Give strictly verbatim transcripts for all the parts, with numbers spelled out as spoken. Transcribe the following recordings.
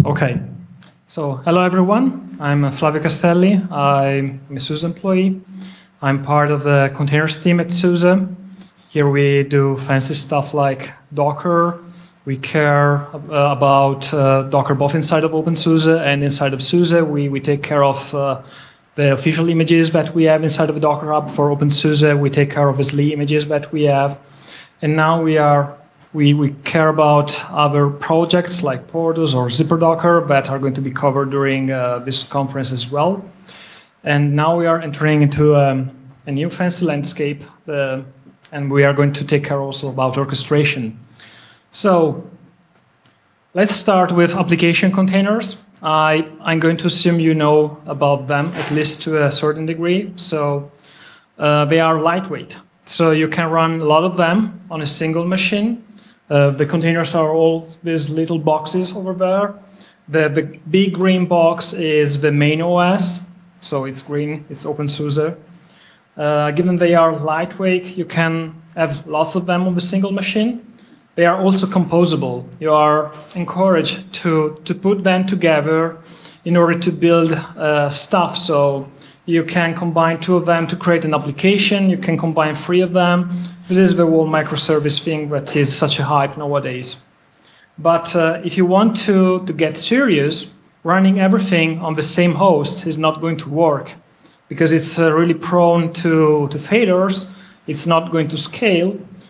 Okay, so hello everyone. I'm Flavio Castelli. I'm a SUSE employee. I'm part of the containers team at SUSE. Here we do fancy stuff like Docker. We care uh, about uh, Docker both inside of OpenSUSE and inside of SUSE. We, we take care of uh, the official images that we have inside of the Docker Hub for OpenSUSE. We take care of the S L I images that we have. And now we are We, we care about other projects like Portus or ZipperDocker that are going to be covered during uh, this conference as well. And now we are entering into um, a new fancy landscape, uh, and we are going to take care also about orchestration. So let's start with application containers. I, I'm going to assume you know about them, at least to a certain degree. So uh, they are lightweight. So you can run a lot of them on a single machine. Uh, the containers are all these little boxes over there. The, the big green box is the main O S, so it's green, it's OpenSUSE. Uh, given they are lightweight, you can have lots of them on the single machine. They are also composable. You are encouraged to, to put them together in order to build uh, stuff. So you can combine two of them to create an application. You can combine three of them. This is the whole microservice thing that is such a hype nowadays. But uh, if you want to, to get serious, running everything on the same host is not going to work because it's uh, really prone to, to failures. It's not going to scale.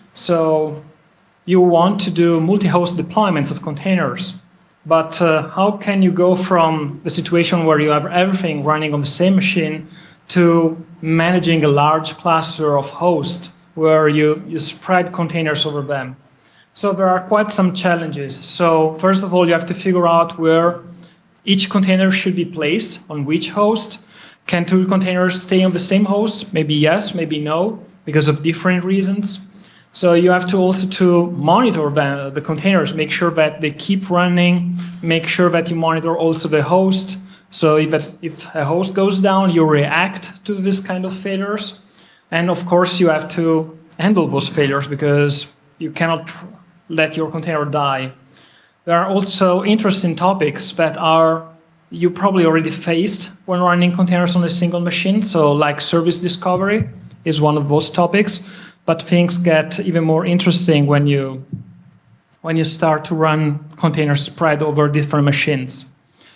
So you want to do multi-host deployments of containers. But uh, how can you go from the situation where you have everything running on the same machine to managing a large cluster of hosts where you, you spread containers over them? So there are quite some challenges. So first of all, you have to figure out where each container should be placed, on which host. Can two containers stay on the same host? Maybe yes, maybe no, because of different reasons. So you have to also to monitor the, the containers, make sure that they keep running, make sure that you monitor also the host. So if, it, if a host goes down, you react to this kind of failures. And of course, you have to handle those failures because you cannot let your container die. There are also interesting topics that are you probably already faced when running containers on a single machine. So like service discovery is one of those topics. But things get even more interesting when you, when you start to run containers spread over different machines.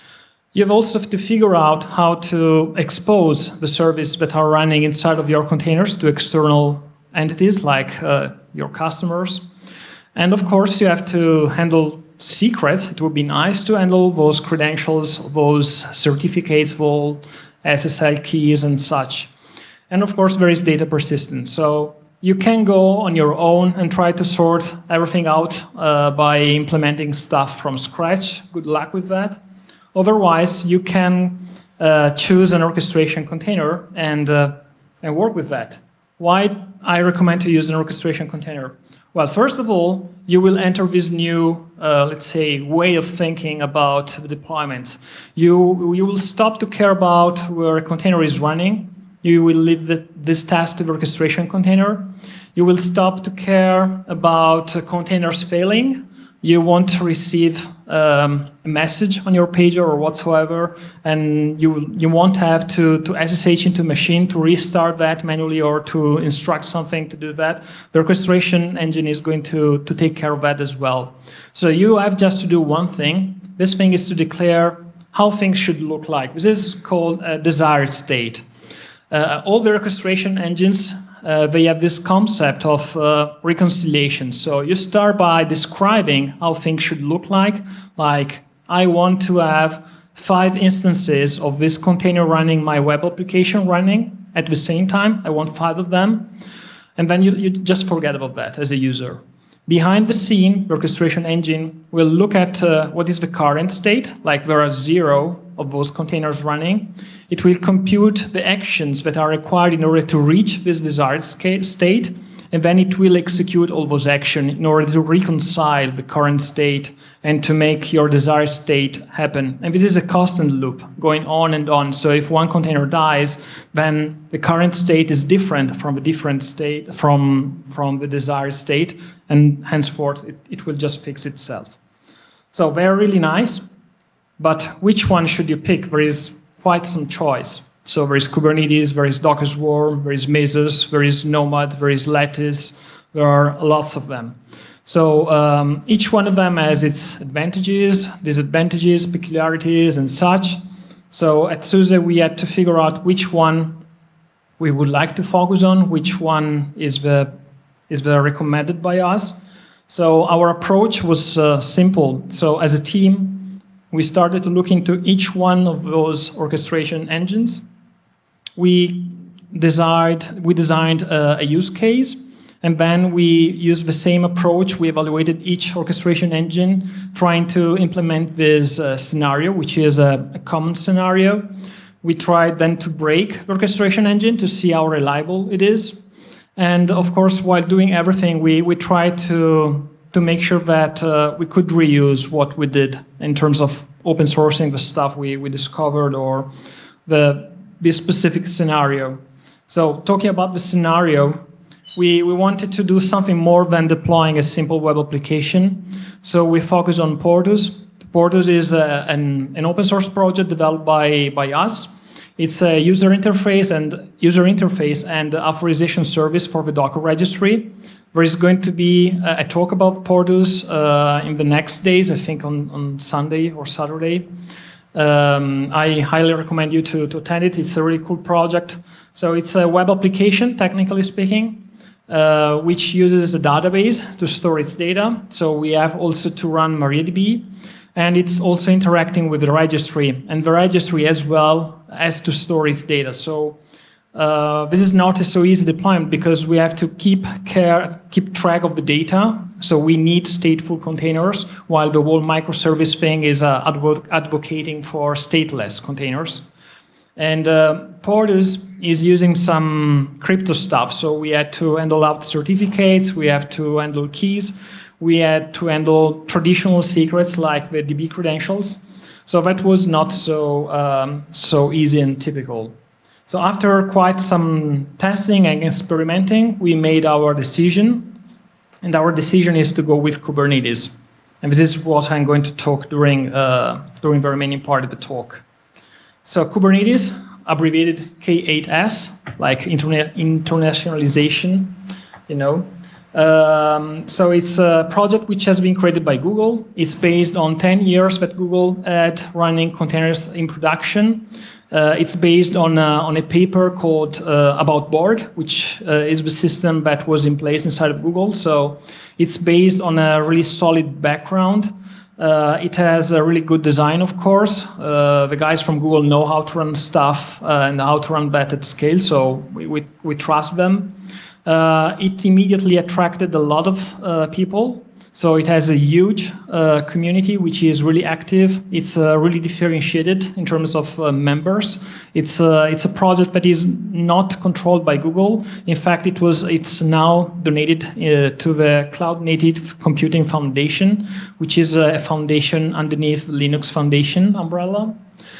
You have also to figure out how to expose the service that are running inside of your containers to external entities like uh, your customers. And of course, you have to handle secrets. It would be nice to handle those credentials, those certificates, those S S L keys and such. And of course, there is data persistence. So you can go on your own and try to sort everything out uh, by implementing stuff from scratch. Good luck with that. Otherwise, you can uh, choose an orchestration container and, uh, and work with that. Why I recommend to use an orchestration container? Well, first of all, you will enter this new, uh, let's say, way of thinking about the deployments. You, you will stop to care about where a container is running. You will leave the, this task to the orchestration container. You will stop to care about uh, containers failing. You won't receive um, a message on your pager or whatsoever, and you, you won't have to, to S S H into a machine to restart that manually or to instruct something to do that. The orchestration engine is going to, to take care of that as well. So you have just to do one thing. This thing is to declare how things should look like. This is called a desired state. Uh, all the orchestration engines, uh, they have this concept of uh, reconciliation. So you start by describing how things should look like, like I want to have five instances of this container running my web application running at the same time. I want five of them. And then you, you just forget about that as a user. Behind the scene, the orchestration engine will look at uh, what is the current state, like there are zero of those containers running. It will compute the actions that are required in order to reach this desired state, and then it will execute all those actions in order to reconcile the current state and to make your desired state happen. And this is a constant loop going on and on. So if one container dies, then the current state is different from the different state from, from the desired state, and henceforth it, it will just fix itself. So they're really nice. But which one should you pick? There is quite some choice. So there is Kubernetes, there is Docker Swarm, there is Mesos, there is Nomad, there is Lattice. There are lots of them. So um, each one of them has its advantages, disadvantages, peculiarities, and such. So at SUSE, we had to figure out which one we would like to focus on, which one is the, is the recommended by us. So our approach was uh, simple. So as a team, we started to look into each one of those orchestration engines. We designed, we designed a, a use case, and then we used the same approach. We evaluated each orchestration engine, trying to implement this uh, scenario, which is a, a common scenario. We tried then to break the orchestration engine to see how reliable it is. And of course, while doing everything, we, we tried to, to make sure that uh, we could reuse what we did in terms of open sourcing the stuff we, we discovered or the, this specific scenario. So talking about the scenario, We, we wanted to do something more than deploying a simple web application. So we focus on Portus. Portus is a, an, an open source project developed by, by us. It's a user interface and user interface and authorization service for the Docker registry. There is going to be a, a talk about Portus uh, in the next days, I think on, on Sunday or Saturday. Um, I highly recommend you to, to attend it. It's a really cool project. So it's a web application, technically speaking. Uh, which uses a database to store its data. So we have also to run MariaDB, and it's also interacting with the registry, and the registry as well has to store its data. So uh, this is not a so easy deployment because we have to keep care, keep track of the data. So we need stateful containers, while the whole microservice thing is uh, advo advocating for stateless containers. And uh, Portus is using some crypto stuff. So we had to handle out certificates, we have to handle keys, we had to handle traditional secrets like the D B credentials. So that was not so, um, so easy and typical. So after quite some testing and experimenting, we made our decision. And our decision is to go with Kubernetes. And this is what I'm going to talk during, uh, during the remaining part of the talk. So Kubernetes, abbreviated K eight S, like internet internationalization, you know. Um, so it's a project which has been created by Google. It's based on ten years that Google had running containers in production. Uh, it's based on, uh, on a paper called uh, About Board, which uh, is the system that was in place inside of Google. So it's based on a really solid background. Uh, it has a really good design, of course. Uh, the guys from Google know how to run stuff uh, and how to run that at scale, so we, we, we trust them. Uh, it immediately attracted a lot of uh, people. So it has a huge uh, community which is really active. It's uh, really differentiated in terms of uh, members. It's uh, it's a project that is not controlled by Google. In fact, it was it's now donated uh, to the Cloud Native Computing Foundation, which is a foundation underneath Linux Foundation umbrella.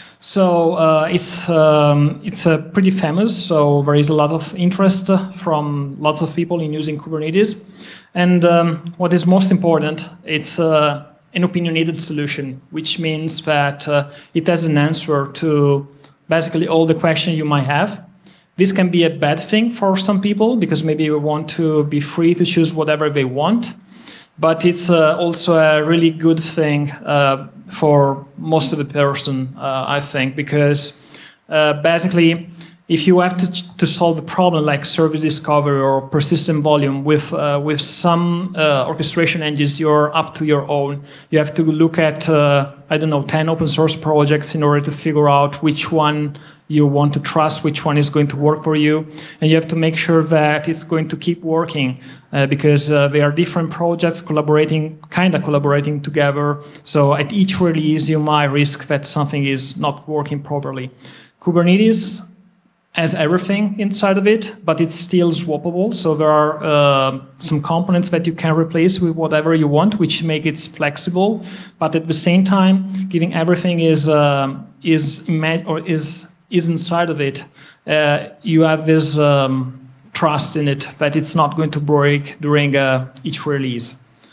So uh, it's um, it's uh, pretty famous. So there is a lot of interest from lots of people in using Kubernetes. And um, what is most important, it's uh, an opinionated solution, which means that uh, it has an answer to basically all the questions you might have. This can be a bad thing for some people because maybe they want to be free to choose whatever they want. But it's uh, also a really good thing uh, for most of the person, uh, I think, because uh, basically, if you have to, to solve a problem like service discovery or persistent volume with, uh, with some uh, orchestration engines, you're up to your own. You have to look at, uh, I don't know, ten open source projects in order to figure out which one you want to trust, which one is going to work for you. And you have to make sure that it's going to keep working uh, because uh, they are different projects collaborating, kind of collaborating together. So at each release, you might risk that something is not working properly. Kubernetes has everything inside of it, but it's still swappable. So there are uh, some components that you can replace with whatever you want, which make it flexible. But at the same time, giving everything is uh, is or is is inside of it, uh, you have this um, trust in it that it's not going to break during uh, each release.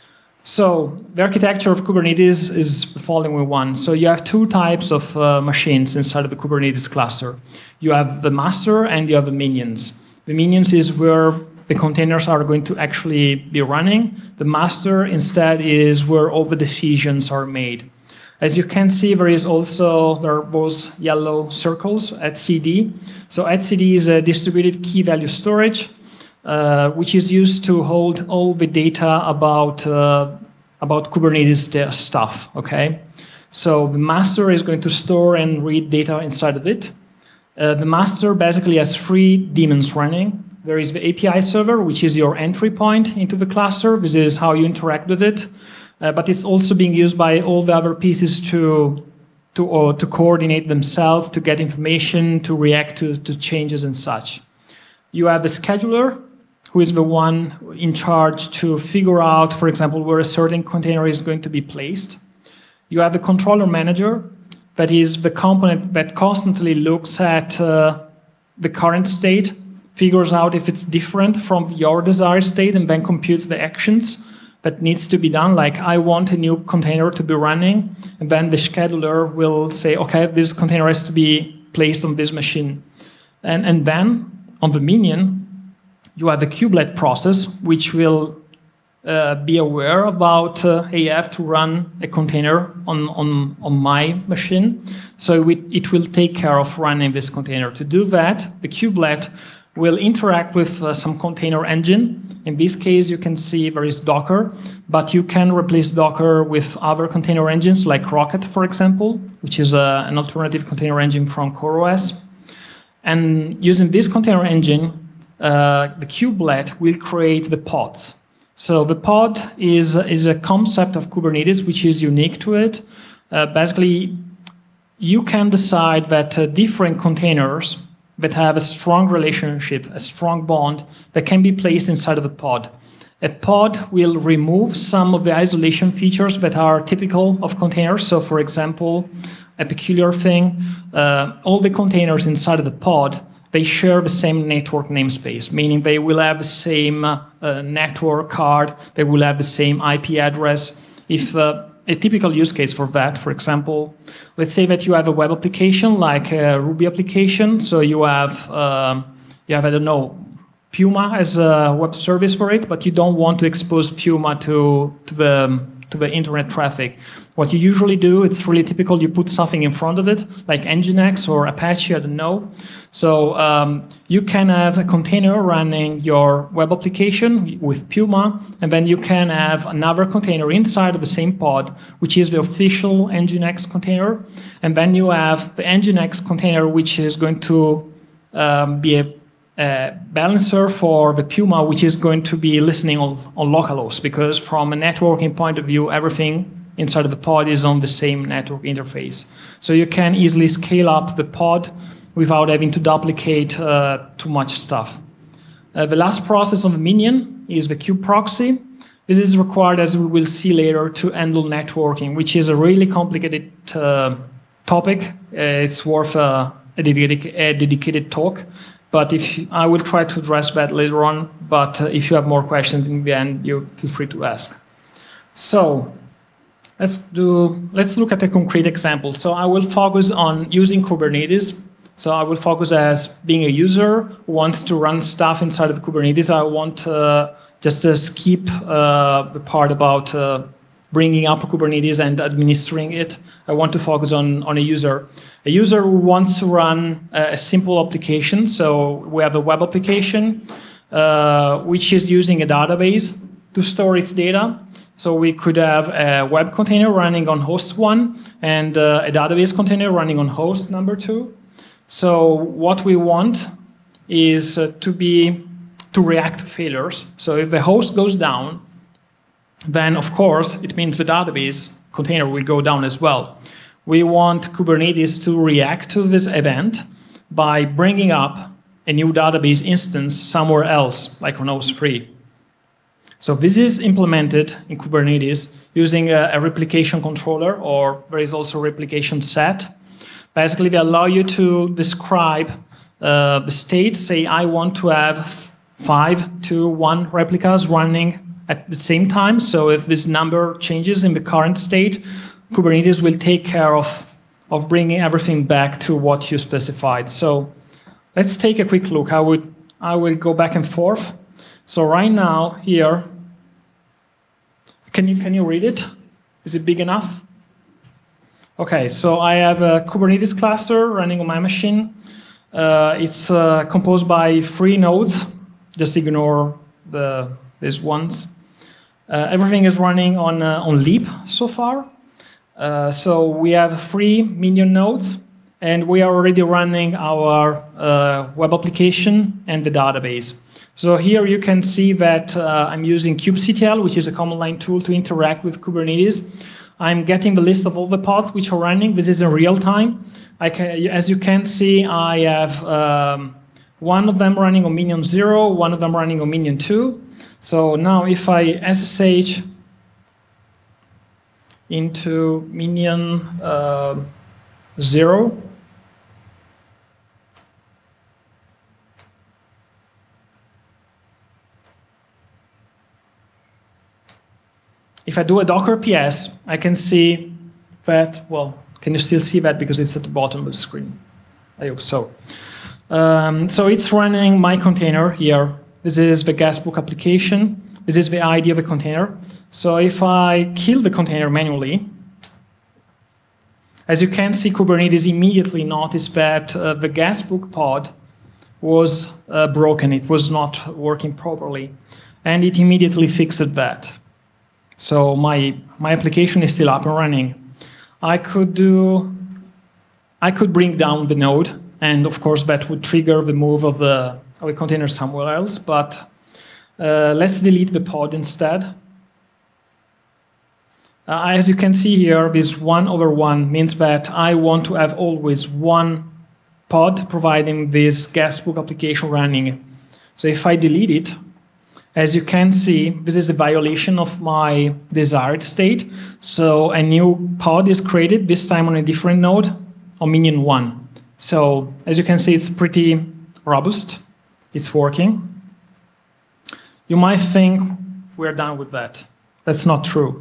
So the architecture of Kubernetes is the following one. So you have two types of uh, machines inside of the Kubernetes cluster. You have the master and you have the minions. The minions is where the containers are going to actually be running. The master instead is where all the decisions are made. As you can see, there is also, there are those yellow circles at C D. So etcd is a distributed key value storage, uh, which is used to hold all the data about, uh, about Kubernetes stuff, okay? So the master is going to store and read data inside of it. Uh, the master basically has three daemons running. There is the A P I server, which is your entry point into the cluster. This is how you interact with it. Uh, but it's also being used by all the other pieces to, to, or to coordinate themselves, to get information, to react to, to changes and such. You have the scheduler, who is the one in charge to figure out, for example, where a certain container is going to be placed. You have the controller manager, that is the component that constantly looks at uh, the current state, figures out if it's different from your desired state, and then computes the actions that needs to be done, like I want a new container to be running, and then the scheduler will say, okay, this container has to be placed on this machine. And, and then on the minion, you have the kubelet process, which will uh, be aware about, uh, hey, I have to run a container on, on, on my machine. So we, it will take care of running this container. To do that, the kubelet will interact with uh, some container engine. In this case, you can see there is Docker, but you can replace Docker with other container engines like Rocket, for example, which is uh, an alternative container engine from CoreOS. And using this container engine, uh, the kubelet will create the pods. So the pod is, is a concept of Kubernetes which is unique to it. Uh, basically, you can decide that uh, different containers that have a strong relationship, a strong bond, that can be placed inside of a pod. A pod will remove some of the isolation features that are typical of containers. So for example, a peculiar thing, uh, all the containers inside of the pod, they share the same network namespace, meaning they will have the same uh, network card, they will have the same I P address. If uh, a typical use case for that, for example, let's say that you have a web application like a Ruby application, so you have, um, you have, I don't know, Puma as a web service for it, but you don't want to expose Puma to, to, the, to the internet traffic. What you usually do, it's really typical, you put something in front of it, like Nginx or Apache, I don't know. So um, you can have a container running your web application with Puma, and then you can have another container inside of the same pod, which is the official Nginx container. And then you have the Nginx container, which is going to um, be a Uh, balancer for the Puma, which is going to be listening on, on localhost, because from a networking point of view, everything inside of the pod is on the same network interface. So you can easily scale up the pod without having to duplicate uh, too much stuff. Uh, the last process on the minion is the kubeproxy. This is required, as we will see later, to handle networking, which is a really complicated uh, topic. Uh, it's worth uh, a, dedicated, a dedicated talk. But if you, I will try to address that later on, but uh, if you have more questions in the end, you feel free to ask. So let's do, let's look at a concrete example. So I will focus on using Kubernetes. So I will focus as being a user who wants to run stuff inside of Kubernetes. I want uh, just to skip uh, the part about uh, bringing up Kubernetes and administering it. I want to focus on, on a user. A user who wants to run a, a simple application. So we have a web application, uh, which is using a database to store its data. So we could have a web container running on host one and uh, a database container running on host number two. So what we want is uh, to be, to react to failures. So if the host goes down, then of course it means the database container will go down as well. We want Kubernetes to react to this event by bringing up a new database instance somewhere else, like on host three. So this is implemented in Kubernetes using a, a replication controller, or there is also a replication set. Basically, they allow you to describe uh, the state, say I want to have five to one replicas running at the same time. So if this number changes in the current state, Kubernetes will take care of, of bringing everything back to what you specified. So let's take a quick look. I would I will go back and forth. So right now here, can you can you read it? Is it big enough? Okay, so I have a Kubernetes cluster running on my machine. Uh, it's uh, composed by three nodes. Just ignore the these ones. Uh, everything is running on uh, on Leap so far. Uh, so we have three million nodes, and we are already running our uh, web application and the database. So here you can see that uh, I'm using kubectl, which is a command line tool to interact with Kubernetes. I'm getting the list of all the pods which are running. This is in real time. I can, as you can see, I have um, one of them running on Minion zero, one of them running on Minion two. So now if I S S H into Minion uh, zero, if I do a Docker P S, I can see that, well, can you still see that because it's at the bottom of the screen? I hope so. Um, so it's running my container here. This is the Guestbook application. This is the I D of the container. So if I kill the container manually, as you can see, Kubernetes immediately noticed that uh, the Guestbook pod was uh, broken. It was not working properly. And it immediately fixed that. So my, my application is still up and running. I could do, I could bring down the node, and of course that would trigger the move of the, of the container somewhere else, but uh, let's delete the pod instead. Uh, as you can see here, this one over one means that I want to have always one pod providing this Guestbook application running. So if I delete it, as you can see, this is a violation of my desired state. So a new pod is created, this time on a different node, on Minion one. So as you can see, it's pretty robust. It's working. You might think we're done with that. That's not true.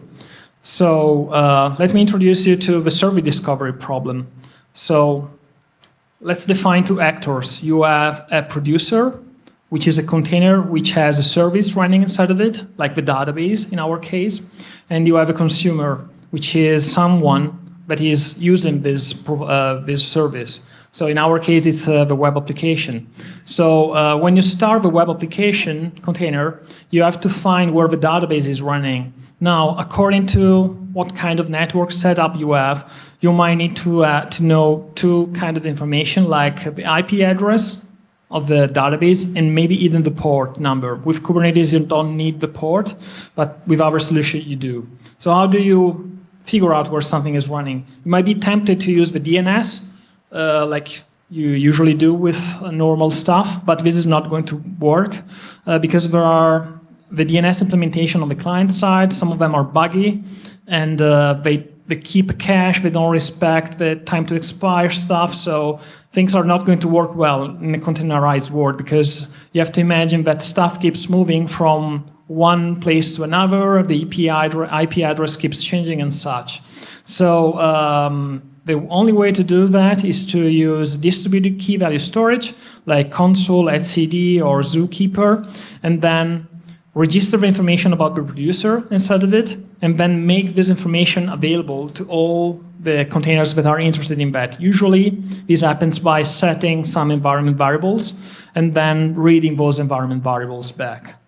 So uh, let me introduce you to the service discovery problem. So let's define two actors. You have a producer, which is a container which has a service running inside of it, like the database in our case. And you have a consumer, which is someone that is using this, uh, this service. So in our case, it's uh, the web application. So uh, when you start the web application container, you have to find where the database is running. Now, according to what kind of network setup you have, you might need to, uh, to know two kinds of information, like the I P address of the database and maybe even the port number. With Kubernetes, you don't need the port, but with our solution, you do. So how do you figure out where something is running? You might be tempted to use the D N S, uh, like you usually do with uh, normal stuff, but this is not going to work uh, because there are the D N S implementation on the client side. Some of them are buggy, and uh, they they keep a cache. They don't respect the time to expire stuff. So things are not going to work well in a containerized world because you have to imagine that stuff keeps moving from one place to another. The I P address keeps changing and such. So um, the only way to do that is to use distributed key value storage like Consul, etcd, or Zookeeper, and then register the information about the producer inside of it, and then make this information available to all the containers that are interested in that. Usually, this happens by setting some environment variables and then reading those environment variables back.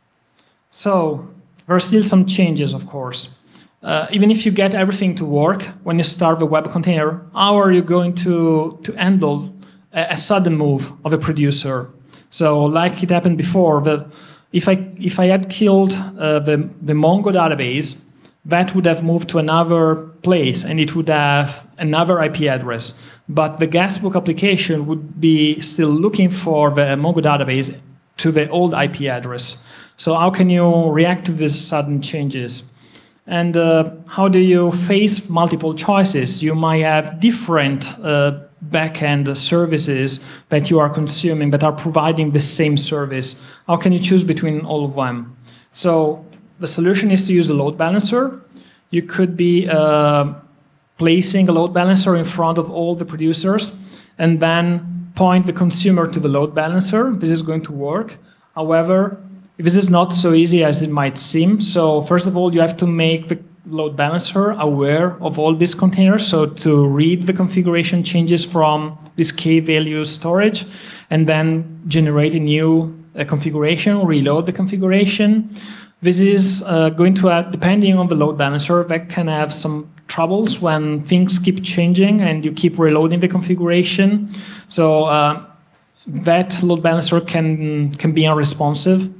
So there are still some changes, of course. Uh, even if you get everything to work when you start the web container, how are you going to, to handle a, a sudden move of a producer? So like it happened before, the If I, if I had killed uh, the, the Mongo database, that would have moved to another place and it would have another I P address. But the Guestbook application would be still looking for the Mongo database to the old I P address. So how can you react to these sudden changes? And uh, how do you face multiple choices? You might have different uh, backend services that you are consuming that are providing the same service. How can you choose between all of them? So the solution is to use a load balancer. You could be uh, placing a load balancer in front of all the producers and then point the consumer to the load balancer. This is going to work. However, this is not so easy as it might seem. So first of all, you have to make the load balancer aware of all these containers, so to read the configuration changes from this key value storage and then generate a new uh, configuration, reload the configuration. This is uh, going to, uh, depending on the load balancer, that can have some troubles when things keep changing and you keep reloading the configuration. So uh, that load balancer can, can be unresponsive.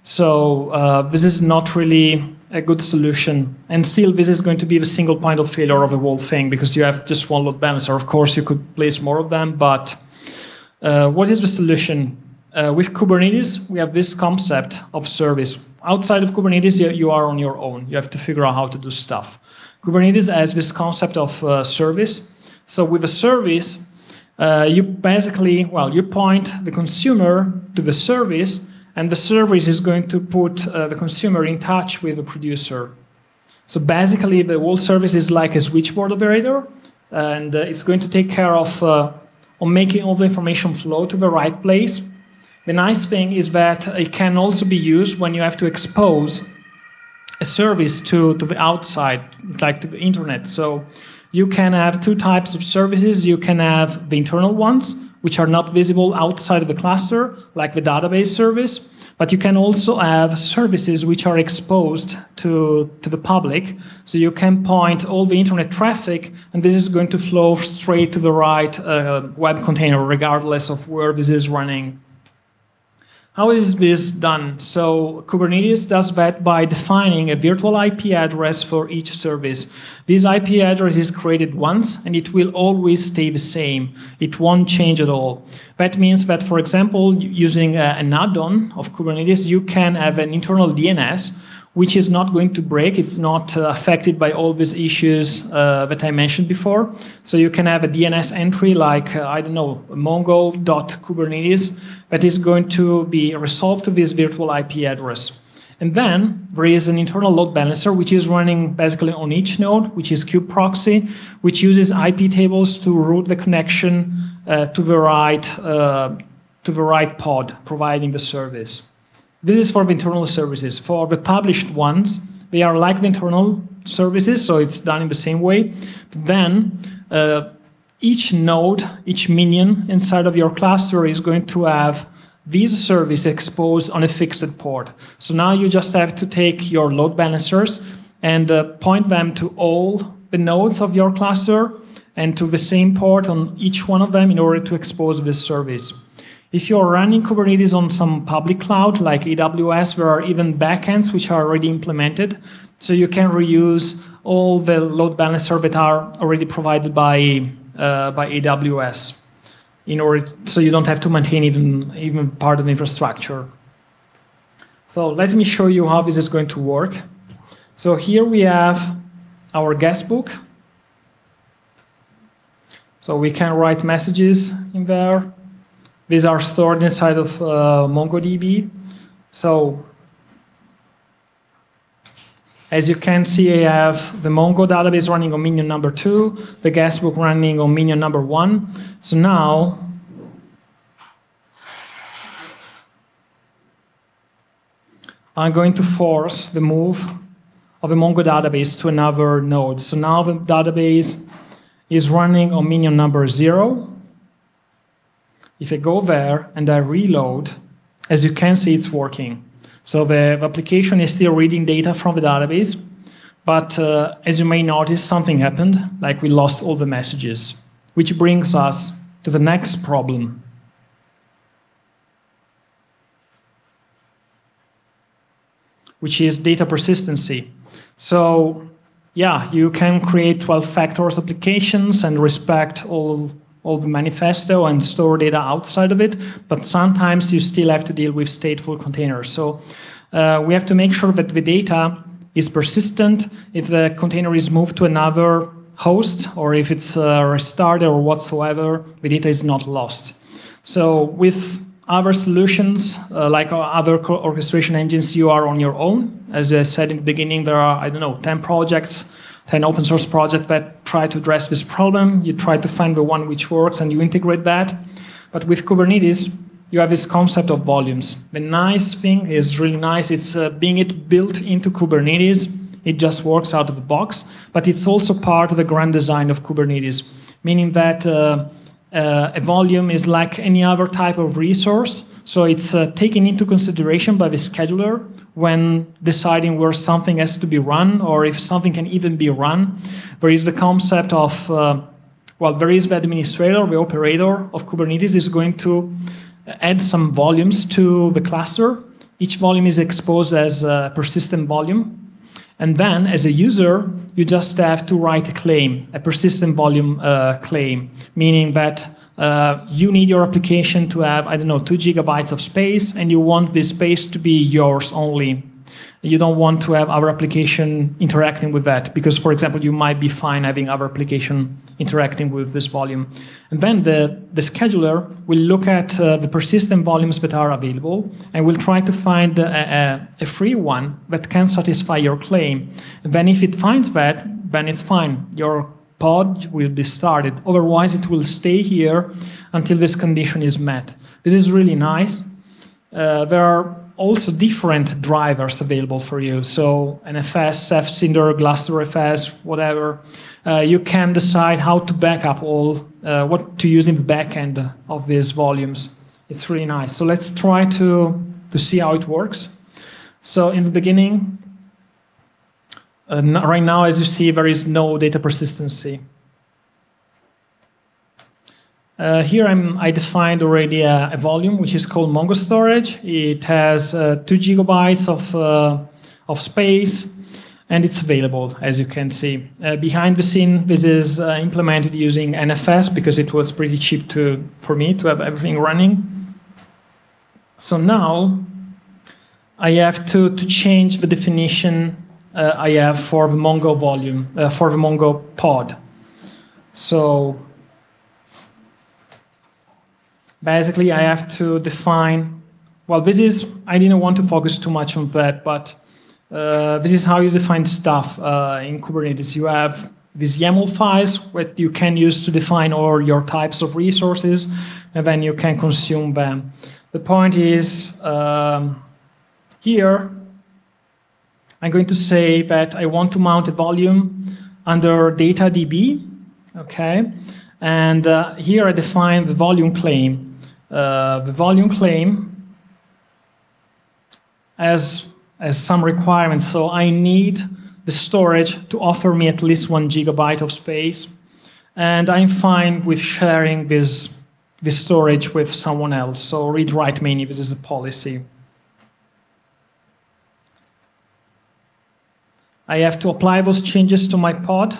So uh, this is not really a good solution. And still, this is going to be the single point of failure of the whole thing because you have just one load balancer. Of course, you could place more of them, but uh, what is the solution? Uh, with Kubernetes, we have this concept of service. Outside of Kubernetes, you, you are on your own. You have to figure out how to do stuff. Kubernetes has this concept of uh, service. So with a service, uh, you basically, well, you point the consumer to the service, and the service is going to put uh, the consumer in touch with the producer. So basically, the whole service is like a switchboard operator, and uh, it's going to take care of, uh, of making all the information flow to the right place. The nice thing is that it can also be used when you have to expose a service to, to the outside, like to the internet. So you can have two types of services. You can have the internal ones, which are not visible outside of the cluster, like the database service. But you can also have services which are exposed to, to the public. So you can point all the internet traffic, and this is going to flow straight to the right uh, web container, regardless of where this is running. How is this done? So Kubernetes does that by defining a virtual I P address for each service. This I P address is created once, and it will always stay the same. It won't change at all. That means that, for example, using an add-on of Kubernetes, you can have an internal D N S, which is not going to break. It's not uh, affected by all these issues uh, that I mentioned before. So you can have a D N S entry like, uh, I don't know, mongo.kubernetes that is going to be resolved to this virtual I P address. And then there is an internal load balancer, which is running basically on each node, which is kubeproxy, which uses I P tables to route the connection uh, to the right uh, to the right pod, providing the service. This is for the internal services. For the published ones, they are like the internal services, so it's done in the same way. Then uh, each node, each minion inside of your cluster is going to have this service exposed on a fixed port. So now you just have to take your load balancers and uh, point them to all the nodes of your cluster and to the same port on each one of them in order to expose this service. If you're running Kubernetes on some public cloud like A W S, there are even backends which are already implemented. So you can reuse all the load balancers that are already provided by, uh, by A W S, in order, so you don't have to maintain even, even part of the infrastructure. So let me show you how this is going to work. So here we have our guest book. So we can write messages in there. These are stored inside of uh, MongoDB. So as you can see, I have the Mongo database running on minion number two, the guestbook running on minion number one. So now, I'm going to force the move of the Mongo database to another node. So now the database is running on minion number zero. If I go there and I reload, as you can see, it's working. So the, the application is still reading data from the database, but uh, as you may notice, something happened, like we lost all the messages, which brings us to the next problem. Which is data persistency. So yeah, you can create twelve factors applications and respect all all the manifesto and store data outside of it, but sometimes you still have to deal with stateful containers. So uh, we have to make sure that the data is persistent. If the container is moved to another host, or if it's uh, restarted or whatsoever, the data is not lost. So with other solutions, uh, like other orchestration engines, you are on your own. As I said in the beginning, there are, I don't know, ten projects, ten open source projects that try to address this problem. You try to find the one which works and you integrate that. But with Kubernetes, you have this concept of volumes. The nice thing is really nice. It's uh, being it built into Kubernetes. It just works out of the box. But it's also part of the grand design of Kubernetes, meaning that uh, uh, a volume is like any other type of resource. So it's uh, taken into consideration by the scheduler when deciding where something has to be run or if something can even be run. There is the concept of, uh, well, there is the administrator, the operator of Kubernetes is going to add some volumes to the cluster. Each volume is exposed as a persistent volume. And then, as a user, you just have to write a claim, a persistent volume uh, claim, meaning that uh, you need your application to have, I don't know, two gigabytes of space, and you want this space to be yours only. You don't want to have our application interacting with that, because, for example, you might be fine having our application interacting with this volume. And then the, the scheduler will look at uh, the persistent volumes that are available and will try to find a, a, a free one that can satisfy your claim. And then if it finds that, then it's fine. Your pod will be started. Otherwise, it will stay here until this condition is met. This is really nice. Uh, there are also different drivers available for you. So N F S, Fcinder, Gluster F S, whatever. Uh, you can decide how to back up all, uh, what to use in the backend of these volumes. It's really nice. So let's try to, to see how it works. So in the beginning, uh, right now, as you see, there is no data persistency. Uh, here I'm, I defined already a, a volume which is called Mongo storage. It has uh, two gigabytes of, uh, of space, and it's available, as you can see. Uh, behind the scene, this is uh, implemented using N F S because it was pretty cheap to, for me to have everything running. So now I have to, to change the definition uh, I have for the Mongo volume, uh, for the Mongo pod. So basically, I have to define, well, this is, I didn't want to focus too much on that, but uh, this is how you define stuff uh, in Kubernetes. You have these YAML files that you can use to define all your types of resources, and then you can consume them. The point is, um, here, I'm going to say that I want to mount a volume under DataDB, okay? And uh, here I define the volume claim. Uh, the volume claim has, has some requirements. So I need the storage to offer me at least one gigabyte of space. And I'm fine with sharing this, this storage with someone else. So read-write many, this is a policy. I have to apply those changes to my pod.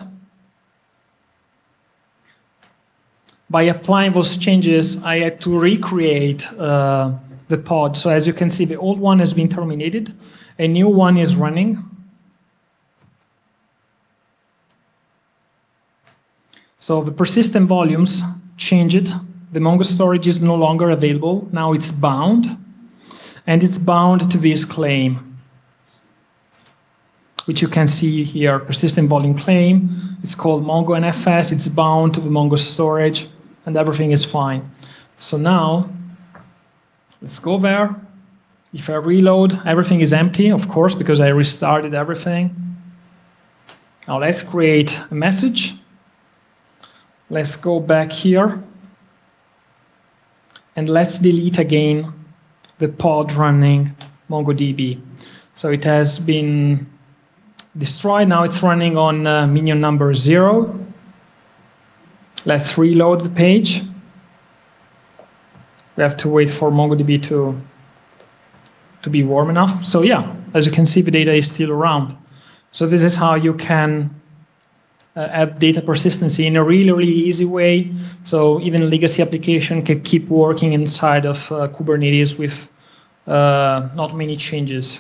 By applying those changes, I had to recreate uh, the pod. So as you can see, the old one has been terminated. A new one is running. So the persistent volumes changed. The Mongo storage is no longer available. Now it's bound. And it's bound to this claim, which you can see here, persistent volume claim. It's called Mongo N F S. It's bound to the Mongo storage, and everything is fine. So now, let's go there. If I reload, everything is empty, of course, because I restarted everything. Now let's create a message. Let's go back here. And let's delete again the pod running MongoDB. So it has been destroyed. Now it's running on uh, minion number zero. Let's reload the page. We have to wait for MongoDB to, to be warm enough. So yeah, as you can see, the data is still around. So this is how you can uh, add data persistency in a really, really easy way. So even legacy application can keep working inside of uh, Kubernetes with uh, not many changes.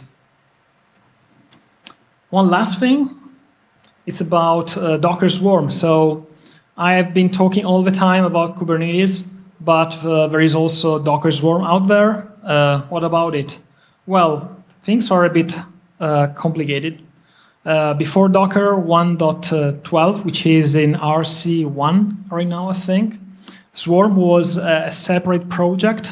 One last thing, it's about uh, Docker Swarm. So I have been talking all the time about Kubernetes, but uh, there is also Docker Swarm out there. Uh, what about it? Well, things are a bit uh, complicated. Uh, before Docker one point twelve, which is in R C one right now, I think, Swarm was a separate project.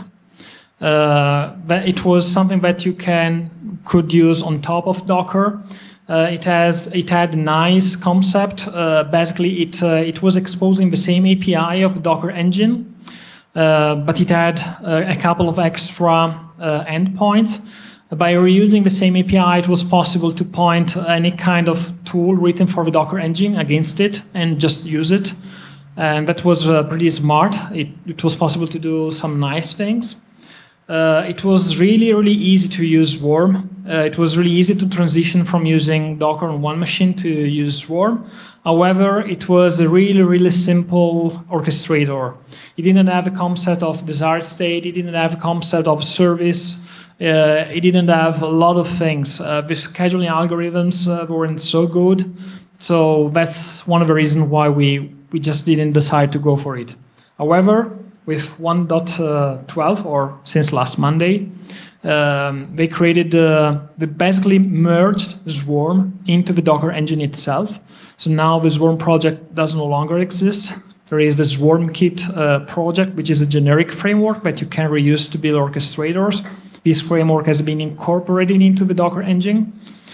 Uh, it was something that you can could use on top of Docker. Uh, it has it had a nice concept. Uh, basically, it uh, it was exposing the same A P I of the Docker engine, uh, but it had uh, a couple of extra uh, endpoints. By reusing the same A P I, it was possible to point any kind of tool written for the Docker engine against it and just use it. And that was uh, pretty smart. It, it was possible to do some nice things. Uh, it was really, really easy to use Swarm. Uh, it was really easy to transition from using Docker on one machine to use Swarm. However, it was a really, really simple orchestrator. It didn't have a concept of desired state. It didn't have a concept of service. Uh, it didn't have a lot of things. Uh, the scheduling algorithms uh, weren't so good. So that's one of the reasons why we, we just didn't decide to go for it. However, with one point twelve, or since last Monday, um, they created, uh, they basically merged Swarm into the Docker engine itself. So now the Swarm project does no longer exist. There is the SwarmKit uh, project, which is a generic framework that you can reuse to build orchestrators. This framework has been incorporated into the Docker engine.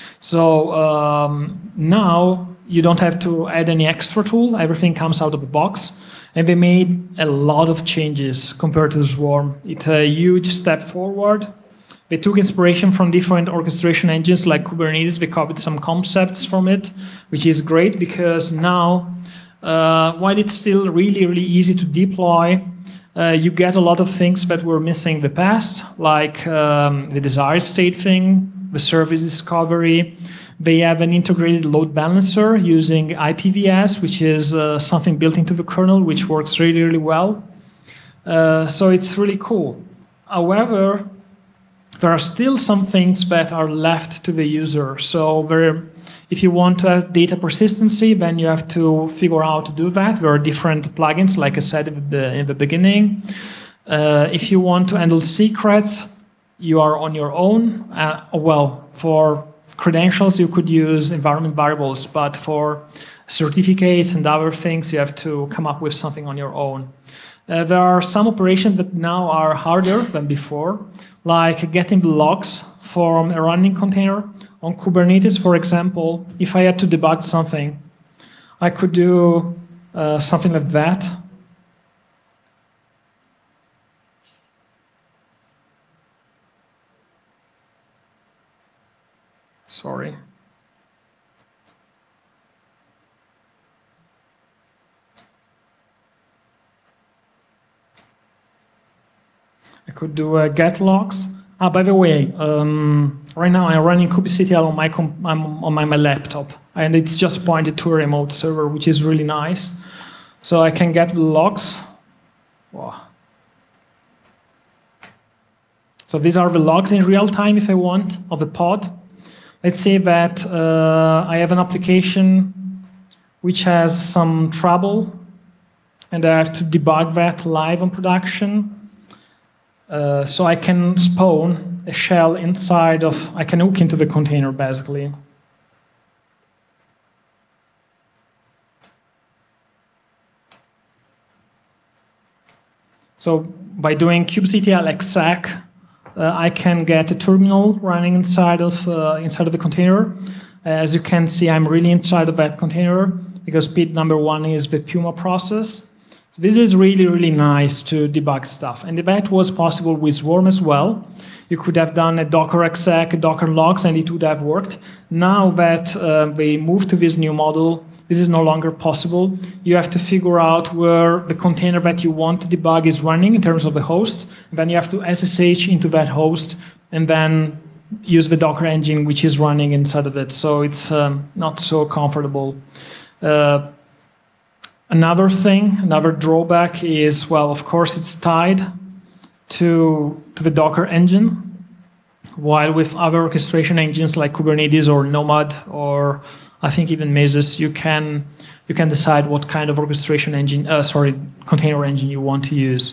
So um, now you don't have to add any extra tool. Everything comes out of the box. And they made a lot of changes compared to Swarm. It's a huge step forward. They took inspiration from different orchestration engines like Kubernetes. They copied some concepts from it, which is great because now, uh, while it's still really, really easy to deploy, uh, you get a lot of things that were missing in the past, like um, the desired state thing, the service discovery. They have an integrated load balancer using I P V S, which is uh, something built into the kernel, which works really, really well. Uh, so it's really cool. However, there are still some things that are left to the user. So there, if you want to have data persistency, then you have to figure out to do that. There are different plugins, like I said in the, in the beginning. Uh, if you want to handle secrets, you are on your own. Uh, well, for credentials, you could use environment variables, but for certificates and other things, you have to come up with something on your own. Uh, there are some operations that now are harder than before, like getting the logs from a running container. On Kubernetes, for example, if I had to debug something, I could do uh, something like that. Sorry. I could do uh, get logs. Ah, by the way, um, right now I'm running kubectl on my I'm on my, my laptop, and it's just pointed to a remote server, which is really nice. So I can get the logs. Wow. So these are the logs in real time, if I want, of the pod. Let's say that uh, I have an application which has some trouble, and I have to debug that live on production. Uh, so I can spawn a shell inside of, I can hook into the container, basically. So by doing kubectl exec, Uh, I can get a terminal running inside of uh, inside of the container. As you can see, I'm really inside of that container because pid number one is the Puma process. So this is really, really nice to debug stuff. And that was possible with Swarm as well. You could have done a Docker exec, a Docker logs, and it would have worked. Now that uh, they moved to this new model, this is no longer possible. You have to figure out where the container that you want to debug is running in terms of the host. And then you have to S S H into that host and then use the Docker engine, which is running inside of it. So it's um, not so comfortable. Uh, another thing, another drawback is, well, of course, it's tied to, to the Docker engine. While with other orchestration engines like Kubernetes or Nomad or I think even Mesos, you can you can decide what kind of orchestration engine, uh, sorry, container engine you want to use.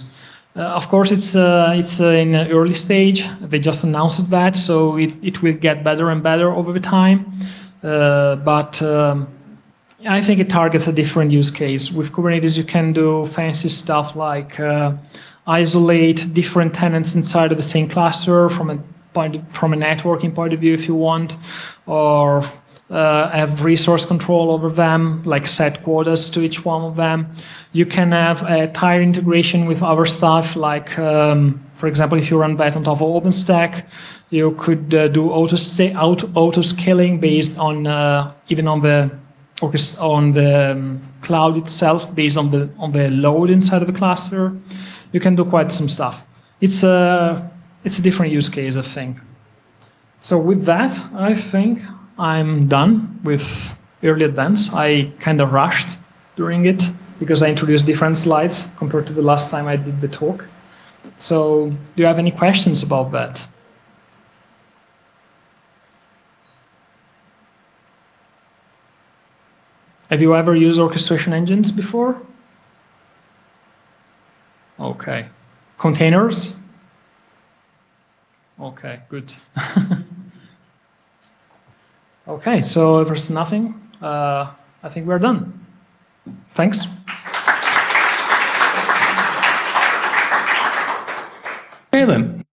Uh, of course, it's uh, it's uh, in an early stage. They just announced that, so it, it will get better and better over the time. Uh, but um, I think it targets a different use case. With Kubernetes, you can do fancy stuff like uh, isolate different tenants inside of the same cluster from a point of, from a networking point of view, if you want, or uh, have resource control over them, like set quotas to each one of them. You can have a tight integration with other stuff, like, um, for example, if you run that on top of OpenStack, you could uh, do auto, auto, auto scaling based on uh, even on the on the um, cloud itself, based on the on the load inside of the cluster. You can do quite some stuff. It's a it's a different use case, I think. So with that, I think I'm done with early advance. I kind of rushed during it because I introduced different slides compared to the last time I did the talk. So do you have any questions about that? Have you ever used orchestration engines before? Okay. Containers? Okay, good. Okay, so if there's nothing, uh, I think we're done. Thanks. Okay then.